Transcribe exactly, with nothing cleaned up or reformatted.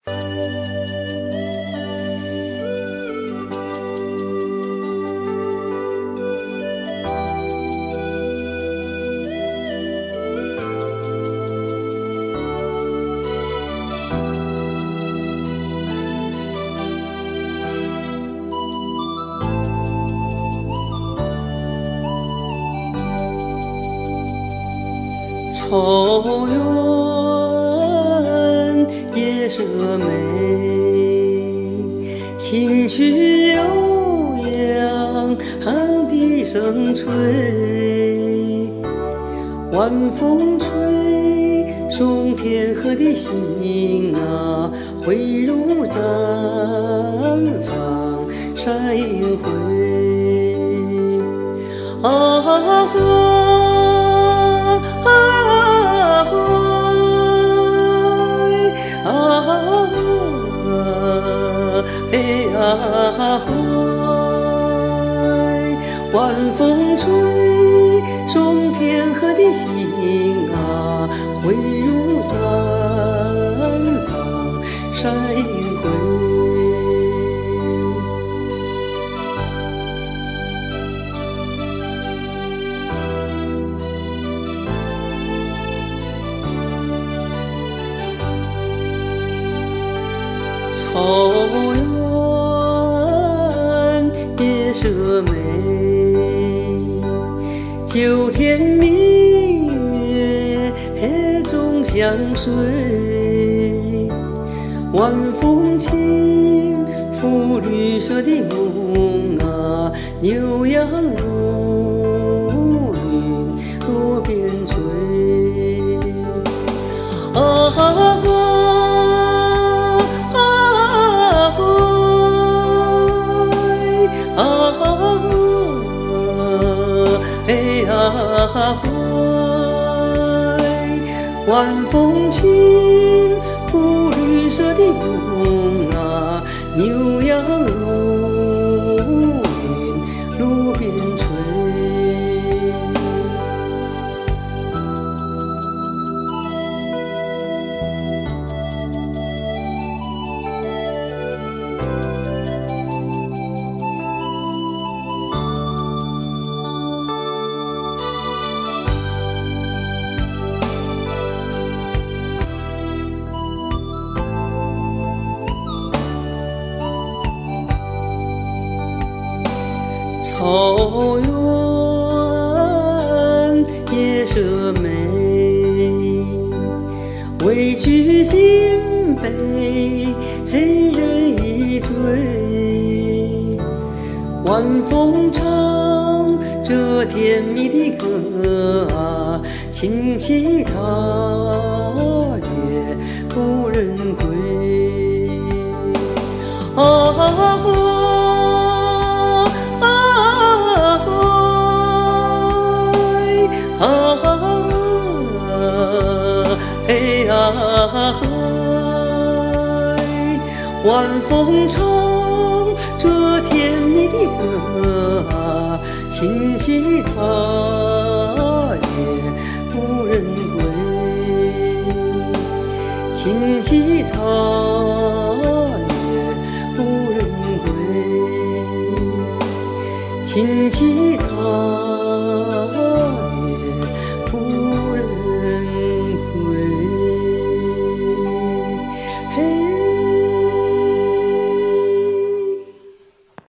草原夜色美，琴曲悠扬笛声吹，晚风吹送天河的星啊，汇入绽放闪银辉啊呵嘿呀嘿，晚风吹送天河的星啊，汇入绽放闪银辉。草原夜色美，九天明月中相随，晚风轻拂绿色的梦啊，牛羊如云多边吹啊哈哈嘿呀嘿，晚风轻拂绿色的梦啊，牛羊如云路边吹。草原夜色美，委屈金杯黑人一醉，晚风唱着甜蜜的歌啊，轻骑踏月不人归啊哈呵嘿呀嘿，晚风唱着甜蜜的歌啊，轻骑踏月不人归，轻骑踏月不人归，轻骑踏